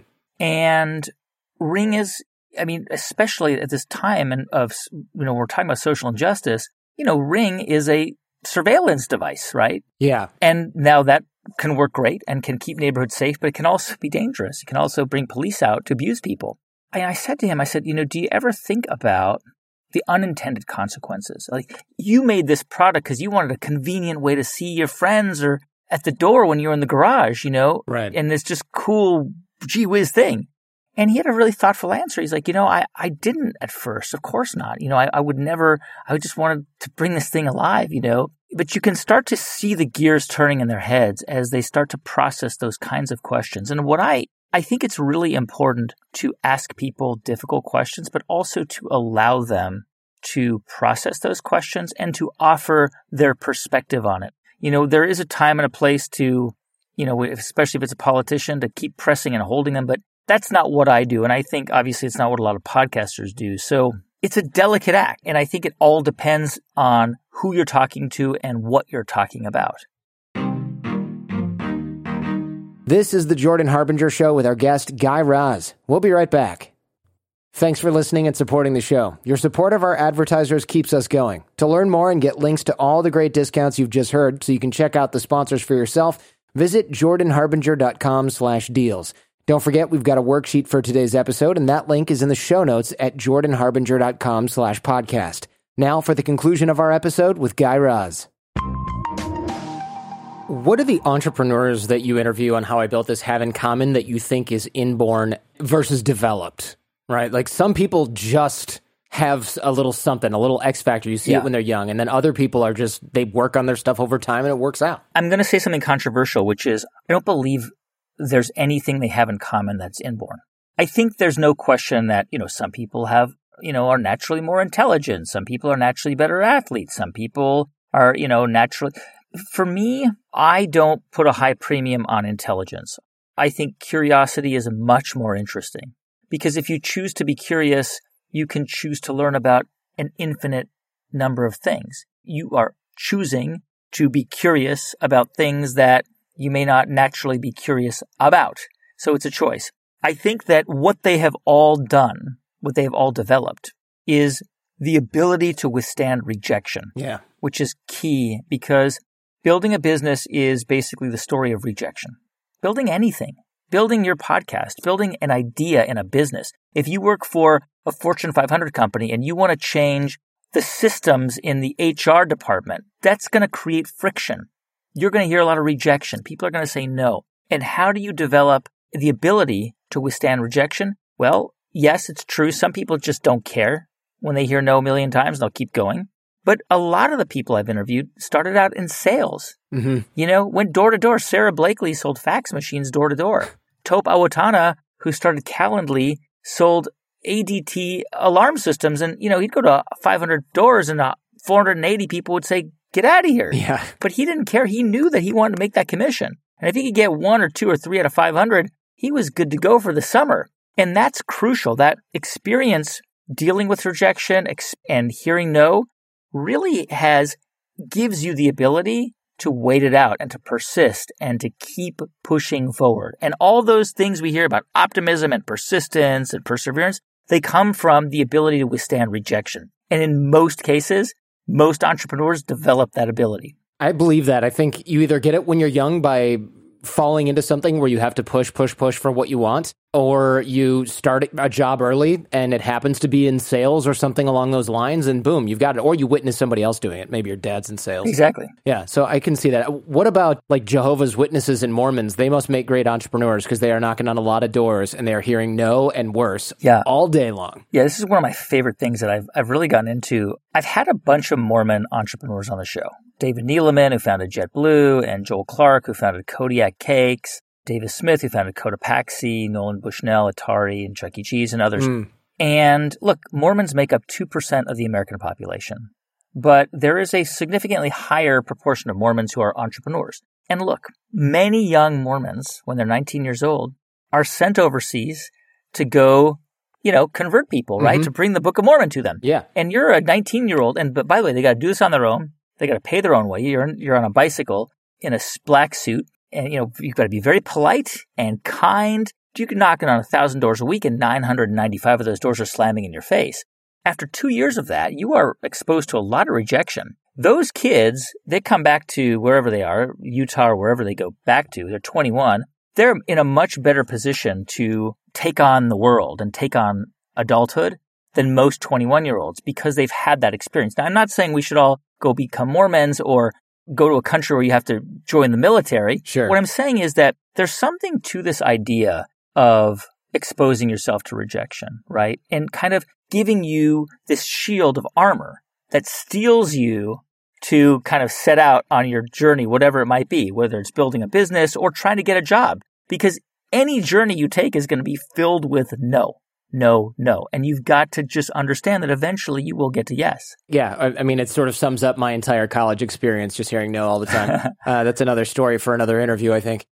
And Ring is, I mean, especially at this time and of, you know, we're talking about social injustice, you know, Ring is a surveillance device, right? Yeah. And now that can work great and can keep neighborhoods safe, but it can also be dangerous. It can also bring police out to abuse people. And I said to him, I said, you know, do you ever think about the unintended consequences? Like, you made this product because you wanted a convenient way to see your friends or at the door when you're in the garage, you know? Right. And it's just cool, gee whiz thing. And he had a really thoughtful answer. He's like, you know, I, I didn't at first. Of course not. You know, I, I would never, I just wanted to bring this thing alive, you know. But you can start to see the gears turning in their heads as they start to process those kinds of questions. And what I, I think it's really important to ask people difficult questions, but also to allow them to process those questions and to offer their perspective on it. You know, there is a time and a place to, you know, especially if it's a politician, to keep pressing and holding them. But That's not what I do. And I think obviously it's not what a lot of podcasters do. So it's a delicate act. And I think it all depends on who you're talking to and what you're talking about. This is the Jordan Harbinger Show with our guest, Guy Raz. We'll be right back. Thanks for listening and supporting the show. Your support of our advertisers keeps us going. To learn more and get links to all the great discounts you've just heard so you can check out the sponsors for yourself, visit jordanharbinger.com slash deals. Don't forget, we've got a worksheet for today's episode, and that link is in the show notes at jordanharbinger.com slash podcast. Now for the conclusion of our episode with Guy Raz. What do the entrepreneurs that you interview on How I Built This have in common that you think is inborn versus developed? Right? Like some people just have a little something, a little X factor. You see yeah. it when they're young. And then other people are just, they work on their stuff over time and it works out. I'm going to say something controversial, which is I don't believe there's anything they have in common that's inborn. I think there's no question that, you know, some people have, you know, are naturally more intelligent. Some people are naturally better athletes. Some people are, you know, naturally. For me, I don't put a high premium on intelligence. I think curiosity is much more interesting. Because if you choose to be curious, you can choose to learn about an infinite number of things. You are choosing to be curious about things that you may not naturally be curious about. So it's a choice. I think that what they have all done, what they have all developed, is the ability to withstand rejection. Yeah. Which is key because building a business is basically the story of rejection. Building anything. Building your podcast, building an idea in a business. If you work for a Fortune five hundred company and you want to change the systems in the H R department, that's going to create friction. You're going to hear a lot of rejection. People are going to say no. And how do you develop the ability to withstand rejection? Well, yes, it's true. Some people just don't care. When they hear no a million times, they'll keep going. But a lot of the people I've interviewed started out in sales. Mm-hmm. You know, went door to door. Sarah Blakely sold fax machines door to door. Tope Awotana, who started Calendly, sold A D T alarm systems. And, you know, he'd go to five hundred doors and uh, four hundred eighty people would say, get out of here. Yeah. But he didn't care. He knew that he wanted to make that commission. And if he could get one or two or three out of five hundred, he was good to go for the summer. And that's crucial. That experience dealing with rejection ex- and hearing no really has, gives you the ability to wait it out and to persist and to keep pushing forward. And all those things we hear about optimism and persistence and perseverance, they come from the ability to withstand rejection. And in most cases, most entrepreneurs develop that ability. I believe that. I think you either get it when you're young by falling into something where you have to push, push, push for what you want, or you start a job early and it happens to be in sales or something along those lines, and boom, you've got it. Or you witness somebody else doing it. Maybe your dad's in sales. Exactly. Yeah, so I can see that. What about like Jehovah's Witnesses and Mormons? They must make great entrepreneurs because they are knocking on a lot of doors and they are hearing no and worse yeah. all day long. Yeah, this is one of my favorite things that I've I've really gotten into. I've had a bunch of Mormon entrepreneurs on the show. David Neeleman, who founded JetBlue, and Joel Clark, who founded Kodiak Cakes, Davis Smith, who founded Cotopaxi, Nolan Bushnell, Atari, and Chuck E. Cheese, and others. Mm. And look, Mormons make up two percent of the American population, but there is a significantly higher proportion of Mormons who are entrepreneurs. And look, many young Mormons, when they're nineteen years old, are sent overseas to go, you know, convert people, right? Mm-hmm. To bring the Book of Mormon to them. Yeah. And you're a nineteen-year-old, and but by the way, they got to do this on their own. They got to pay their own way. You're you're on a bicycle in a black suit, and you know you've got to be very polite and kind. You can knock on a thousand doors a week, and nine hundred ninety-five of those doors are slamming in your face. After two years of that, you are exposed to a lot of rejection. Those kids, they come back to wherever they are, Utah or wherever they go back to. They're twenty-one. They're in a much better position to take on the world and take on adulthood than most twenty-one-year-olds because they've had that experience. Now, I'm not saying we should all go become Mormons or go to a country where you have to join the military. Sure. What I'm saying is that there's something to this idea of exposing yourself to rejection, right? And kind of giving you this shield of armor that steels you to kind of set out on your journey, whatever it might be, whether it's building a business or trying to get a job. Because any journey you take is going to be filled with no. No, no. And you've got to just understand that eventually you will get to yes. Yeah. I, I mean, it sort of sums up my entire college experience, just hearing no all the time. uh, that's another story for another interview, I think.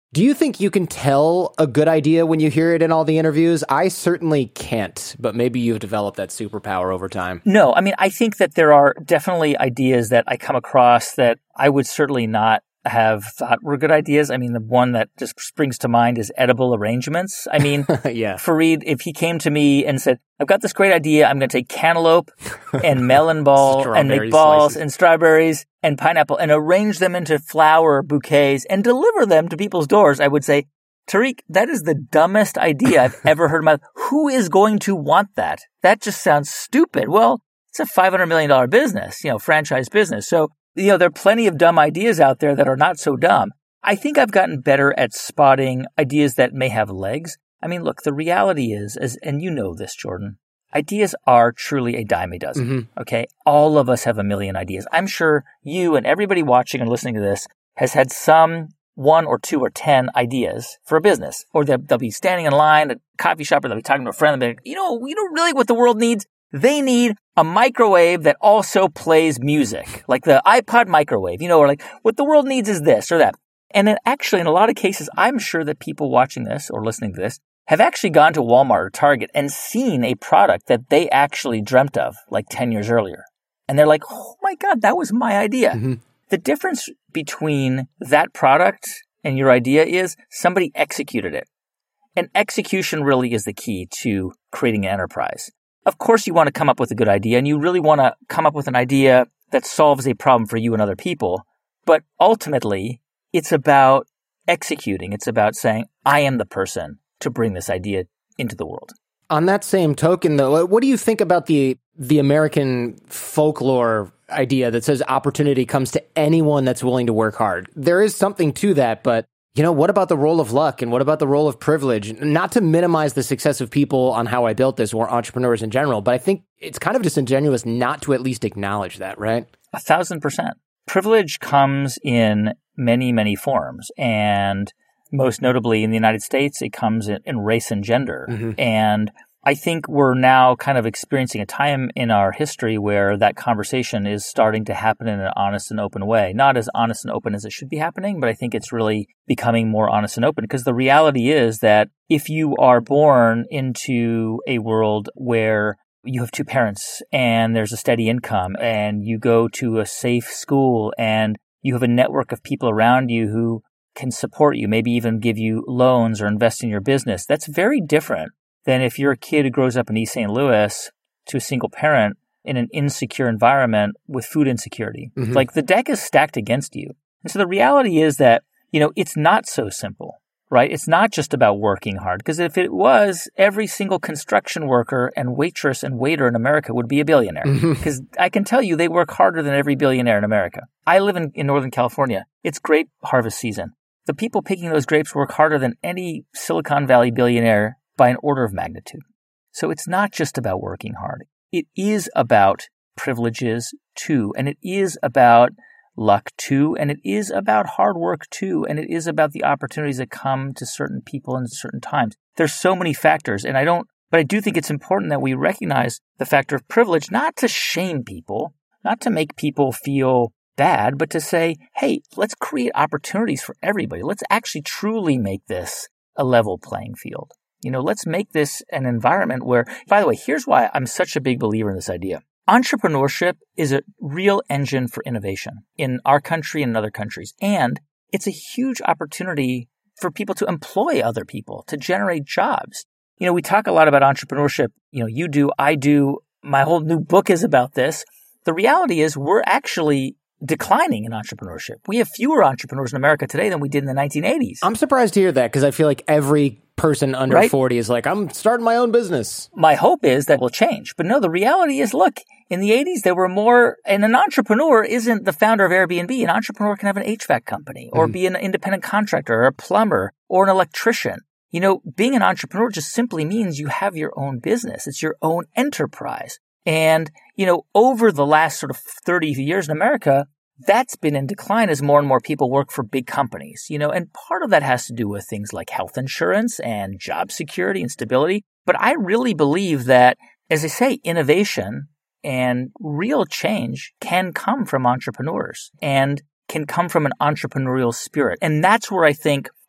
Do you think you can tell a good idea when you hear it in all the interviews? I certainly can't, but maybe you've developed that superpower over time. No, I mean, I think that there are definitely ideas that I come across that I would certainly not have thought were good ideas. I mean, the one that just springs to mind is edible arrangements. I mean, yeah. Fareed, if he came to me and said, I've got this great idea, I'm going to take cantaloupe and melon ball and make balls slices. and strawberries and pineapple and arrange them into flower bouquets and deliver them to people's doors, I would say, Tariq, that is the dumbest idea I've ever heard in my life. Who is going to want that? That just sounds stupid. Well, it's a five hundred million dollars business, you know, franchise business. So, you know, there are plenty of dumb ideas out there that are not so dumb. I think I've gotten better at spotting ideas that may have legs. I mean, look, the reality is, is and you know this, Jordan, ideas are truly a dime a dozen, mm-hmm. okay? All of us have a million ideas. I'm sure you and everybody watching and listening to this has had some one or two or ten ideas for a business. Or they'll, they'll be standing in line at a coffee shop or they'll be talking to a friend and they'll be like, you know, you know really what the world needs? They need a microwave that also plays music, like the iPod microwave, you know, or like what the world needs is this or that. And then actually, in a lot of cases, I'm sure that people watching this or listening to this have actually gone to Walmart or Target and seen a product that they actually dreamt of like ten years earlier. And they're like, oh my God, that was my idea. Mm-hmm. The difference between that product and your idea is somebody executed it. And execution really is the key to creating an enterprise. Of course, you want to come up with a good idea, and you really want to come up with an idea that solves a problem for you and other people. But ultimately, it's about executing. It's about saying, I am the person to bring this idea into the world. On that same token, though, what do you think about the the American folklore idea that says opportunity comes to anyone that's willing to work hard? There is something to that, but you know, what about the role of luck and what about the role of privilege? Not to minimize the success of people on How I Built This or entrepreneurs in general, but I think it's kind of disingenuous not to at least acknowledge that, right? A thousand percent. Privilege comes in many, many forms. And most notably in the United States, it comes in, in race and gender. Mm-hmm. And I think we're now kind of experiencing a time in our history where that conversation is starting to happen in an honest and open way. Not as honest and open as it should be happening, but I think it's really becoming more honest and open because the reality is that if you are born into a world where you have two parents and there's a steady income and you go to a safe school and you have a network of people around you who can support you, maybe even give you loans or invest in your business, that's very different than if you're a kid who grows up in East Saint Louis to a single parent in an insecure environment with food insecurity. Mm-hmm. Like the deck is stacked against you. And so the reality is that, you know, it's not so simple, right? It's not just about working hard. Because if it was, every single construction worker and waitress and waiter in America would be a billionaire. Because mm-hmm. I can tell you they work harder than every billionaire in America. I live in, in Northern California. It's grape harvest season. The people picking those grapes work harder than any Silicon Valley billionaire by an order of magnitude. So it's not just about working hard. It is about privileges too, and it is about luck too, and it is about hard work too, and it is about the opportunities that come to certain people in certain times. There's so many factors, and I don't, but I do think it's important that we recognize the factor of privilege, not to shame people, not to make people feel bad, but to say, hey, let's create opportunities for everybody. Let's actually truly make this a level playing field. You know, let's make this an environment where, by the way, here's why I'm such a big believer in this idea. Entrepreneurship is a real engine for innovation in our country and in other countries. And it's a huge opportunity for people to employ other people, to generate jobs. You know, we talk a lot about entrepreneurship. You know, you do, I do. My whole new book is about this. The reality is we're actually declining in entrepreneurship. We have fewer entrepreneurs in America today than we did in the nineteen eighties. I'm surprised to hear that because I feel like every person under right? forty is like, I'm starting my own business. My hope is that will change. But no, the reality is, look, in the eighties, there were more, and an entrepreneur isn't the founder of Airbnb. An entrepreneur can have an H V A C company or mm. be an independent contractor or a plumber or an electrician. You know, being an entrepreneur just simply means you have your own business. It's your own enterprise. And, you know, over the last sort of thirty years in America, that's been in decline as more and more people work for big companies, you know, and part of that has to do with things like health insurance and job security and stability. But I really believe that, as I say, innovation and real change can come from entrepreneurs and can come from an entrepreneurial spirit. And that's where I think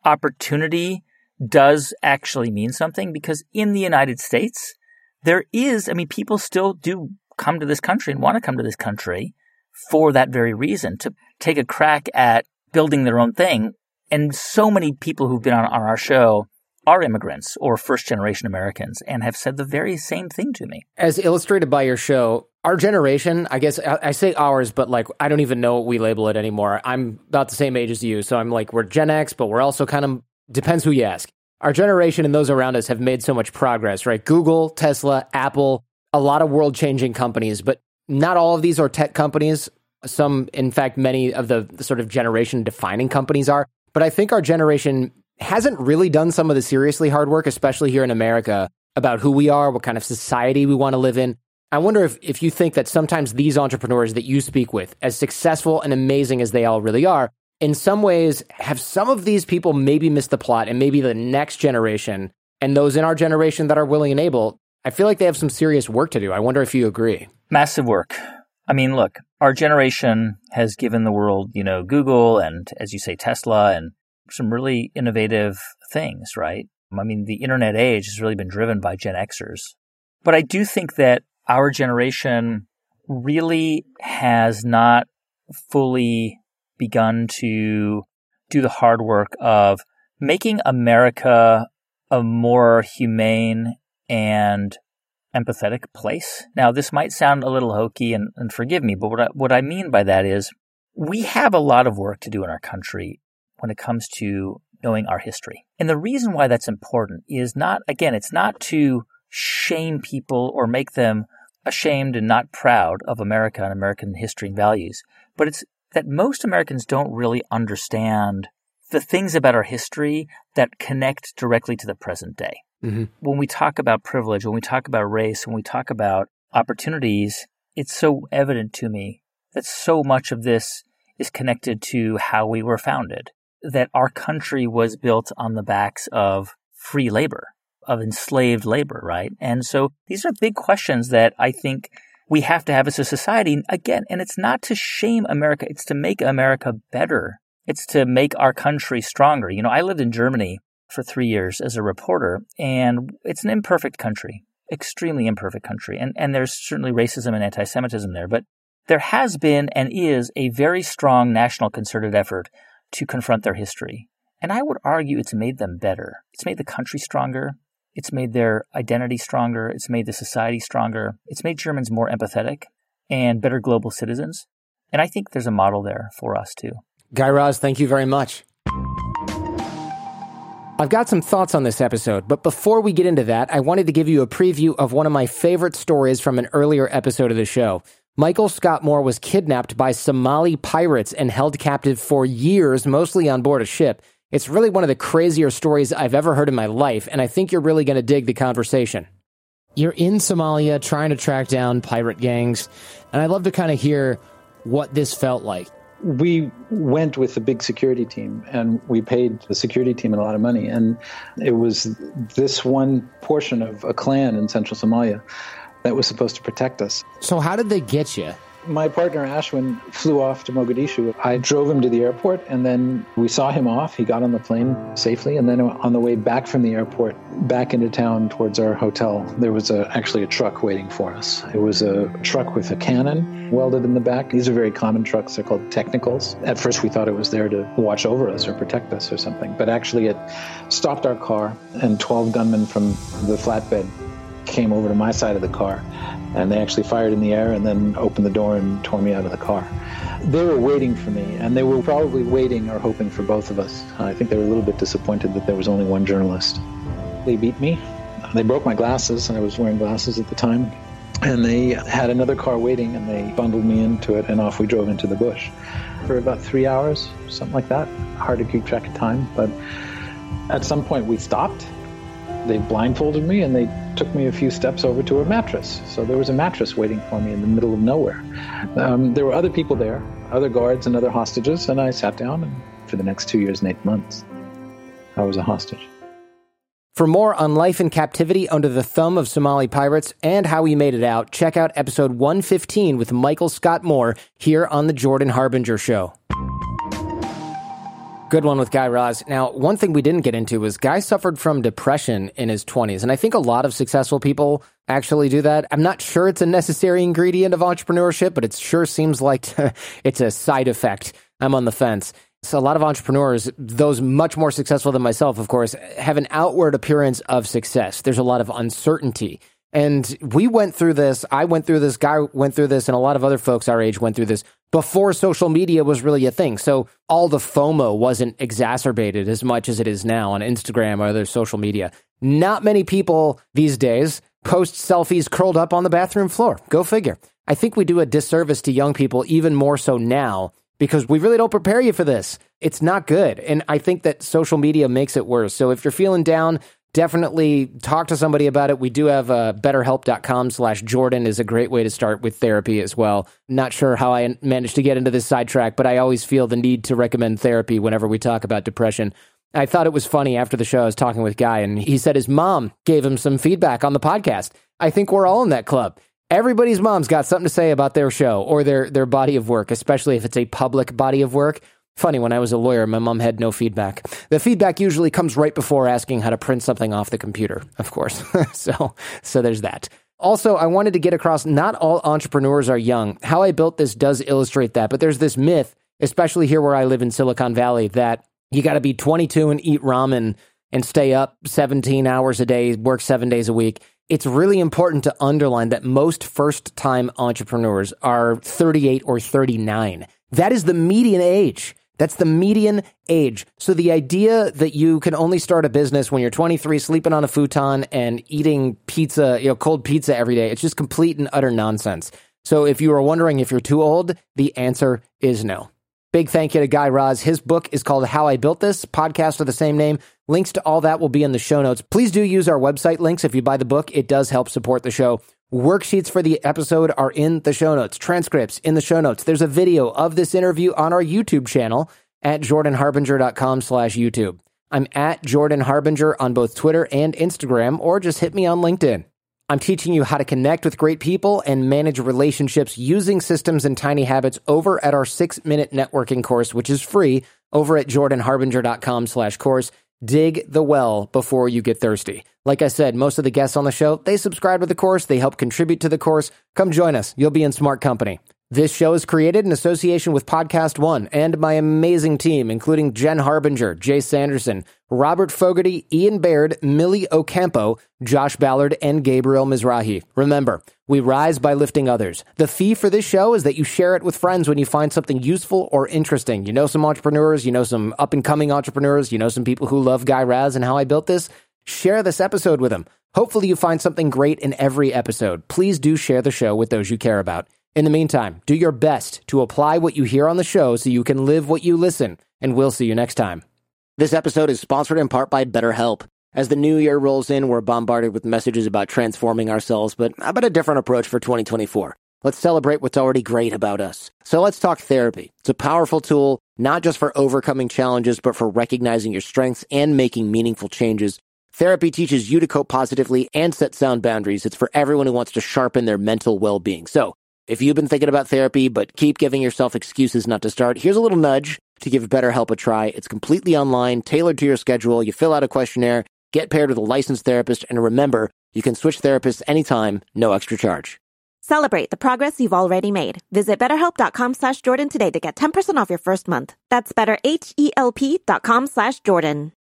opportunity does actually mean something, because in the United States, there is, I mean, people still do come to this country and want to come to this country for that very reason, to take a crack at building their own thing. And so many people who've been on, on our show are immigrants or first-generation Americans and have said the very same thing to me. As illustrated by your show, our generation, I guess I, I say ours, but like I don't even know what we label it anymore. I'm about the same age as you, so I'm like, we're Gen X, but we're also kind of, depends who you ask. Our generation and those around us have made so much progress, right? Google, Tesla, Apple, a lot of world-changing companies, but not all of these are tech companies. Some, in fact, many of the, the sort of generation-defining companies are. But I think our generation hasn't really done some of the seriously hard work, especially here in America, about who we are, what kind of society we want to live in. I wonder if, if you think that sometimes these entrepreneurs that you speak with, as successful and amazing as they all really are, in some ways, have some of these people maybe missed the plot, and maybe the next generation and those in our generation that are willing and able, I feel like they have some serious work to do. I wonder if you agree. Massive work. I mean, look, our generation has given the world, you know, Google and, as you say, Tesla and some really innovative things, right? I mean, the internet age has really been driven by Gen Xers. But I do think that our generation really has not fully begun to do the hard work of making America a more humane and empathetic place. Now, this might sound a little hokey, and, and forgive me, but what I, what I mean by that is we have a lot of work to do in our country when it comes to knowing our history. And the reason why that's important is not, again, it's not to shame people or make them ashamed and not proud of America and American history and values, but it's that most Americans don't really understand the things about our history that connect directly to the present day. Mm-hmm. When we talk about privilege, when we talk about race, when we talk about opportunities, it's so evident to me that so much of this is connected to how we were founded, that our country was built on the backs of free labor, of enslaved labor, right? And so these are big questions that I think we have to have as a society. Again, and it's not to shame America. It's to make America better. It's to make our country stronger. You know, I lived in Germany for three years as a reporter, and it's an imperfect country, extremely imperfect country. And, and there's certainly racism and anti-Semitism there, but there has been and is a very strong national concerted effort to confront their history. And I would argue it's made them better. It's made the country stronger. It's made their identity stronger. It's made the society stronger. It's made Germans more empathetic and better global citizens. And I think there's a model there for us too. Guy Raz, thank you very much. I've got some thoughts on this episode, but before we get into that, I wanted to give you a preview of one of my favorite stories from an earlier episode of the show. Michael Scott Moore was kidnapped by Somali pirates and held captive for years, mostly on board a ship. It's really one of the crazier stories I've ever heard in my life, and I think you're really going to dig the conversation. You're in Somalia trying to track down pirate gangs, and I'd love to kind of hear what this felt like. We went with a big security team, and we paid the security team a lot of money, and it was this one portion of a clan in central Somalia that was supposed to protect us. So how did they get you? My partner, Ashwin, flew off to Mogadishu. I drove him to the airport, and then we saw him off. He got on the plane safely, and then on the way back from the airport, back into town towards our hotel, there was a, actually a truck waiting for us. It was a truck with a cannon welded in the back. These are very common trucks. They're called technicals. At first, we thought it was there to watch over us or protect us or something, but actually it stopped our car, and twelve gunmen from the flatbed came over to my side of the car, and they actually fired in the air and then opened the door and tore me out of the car. They were waiting for me, and they were probably waiting or hoping for both of us. I think they were a little bit disappointed that there was only one journalist. They beat me. They broke my glasses, and I was wearing glasses at the time. And they had another car waiting, and they bundled me into it, and off we drove into the bush. For about three hours, something like that. Hard to keep track of time, but at some point we stopped. They blindfolded me, and they took me a few steps over to a mattress. So there was a mattress waiting for me in the middle of nowhere. Um, there were other people there, other guards and other hostages, and I sat down, and for the next two years and eight months, I was a hostage. For more on life in captivity under the thumb of Somali pirates and how we made it out, check out episode one fifteen with Michael Scott Moore here on The Jordan Harbinger Show. Good one with Guy Raz. Now, one thing we didn't get into was Guy suffered from depression in his twenties. And I think a lot of successful people actually do that. I'm not sure it's a necessary ingredient of entrepreneurship, but it sure seems like it's a side effect. I'm on the fence. So a lot of entrepreneurs, those much more successful than myself, of course, have an outward appearance of success. There's a lot of uncertainty. And we went through this, I went through this, Guy went through this, and a lot of other folks our age went through this before social media was really a thing. So all the FOMO wasn't exacerbated as much as it is now on Instagram or other social media. Not many people these days post selfies curled up on the bathroom floor. Go figure. I think we do a disservice to young people even more so now because we really don't prepare you for this. It's not good. And I think that social media makes it worse. So if you're feeling down, definitely talk to somebody about it. We do have uh, betterhelp.com slash Jordan is a great way to start with therapy as well. Not sure how I managed to get into this sidetrack, but I always feel the need to recommend therapy whenever we talk about depression. I thought it was funny after the show. I was talking with Guy, and he said his mom gave him some feedback on the podcast. I think we're all in that club. Everybody's mom's got something to say about their show or their, their body of work, especially if it's a public body of work. Funny, when I was a lawyer, my mom had no feedback. The feedback usually comes right before asking how to print something off the computer, of course. so, so there's that. Also, I wanted to get across, not all entrepreneurs are young. How I built this does illustrate that, but there's this myth, especially here where I live in Silicon Valley, that you got to be twenty-two and eat ramen and stay up seventeen hours a day, work seven days a week. It's really important to underline that most first-time entrepreneurs are thirty-eight or thirty-nine. That is the median age. That's the median age. So the idea that you can only start a business when you're twenty-three, sleeping on a futon and eating pizza, you know, cold pizza every day, it's just complete and utter nonsense. So if you are wondering if you're too old, the answer is no. Big thank you to Guy Raz. His book is called How I Built This, podcast of the same name. Links to all that will be in the show notes. Please do use our website links if you buy the book. It does help support the show. Worksheets for the episode are in the show notes. Transcripts in the show notes. There's a video of this interview on our YouTube channel at jordanharbinger.com slash YouTube. I'm at Jordan Harbinger on both Twitter and Instagram, or just hit me on LinkedIn. I'm teaching you how to connect with great people and manage relationships using systems and tiny habits over at our six-minute networking course, which is free, over at jordanharbinger.com slash course. Dig the well before you get thirsty. Like I said, most of the guests on the show, they subscribe to the course. They help contribute to the course. Come join us. You'll be in smart company. This show is created in association with Podcast One and my amazing team, including Jen Harbinger, Jay Sanderson, Robert Fogarty, Ian Baird, Millie Ocampo, Josh Ballard, and Gabriel Mizrahi. Remember, we rise by lifting others. The fee for this show is that you share it with friends when you find something useful or interesting. You know some entrepreneurs, you know some up-and-coming entrepreneurs, you know some people who love Guy Raz and How I Built This. Share this episode with them. Hopefully you find something great in every episode. Please do share the show with those you care about. In the meantime, do your best to apply what you hear on the show so you can live what you listen, and we'll see you next time. This episode is sponsored in part by BetterHelp. As the new year rolls in, we're bombarded with messages about transforming ourselves, but how about a different approach for twenty twenty-four? Let's celebrate what's already great about us. So let's talk therapy. It's a powerful tool, not just for overcoming challenges, but for recognizing your strengths and making meaningful changes. Therapy teaches you to cope positively and set sound boundaries. It's for everyone who wants to sharpen their mental well-being. So if you've been thinking about therapy but keep giving yourself excuses not to start, here's a little nudge to give BetterHelp a try. It's completely online, tailored to your schedule. You fill out a questionnaire, get paired with a licensed therapist, and remember, you can switch therapists anytime, no extra charge. Celebrate the progress you've already made. Visit betterhelp.com slash Jordan today to get ten percent off your first month. That's betterhelp.com slash Jordan.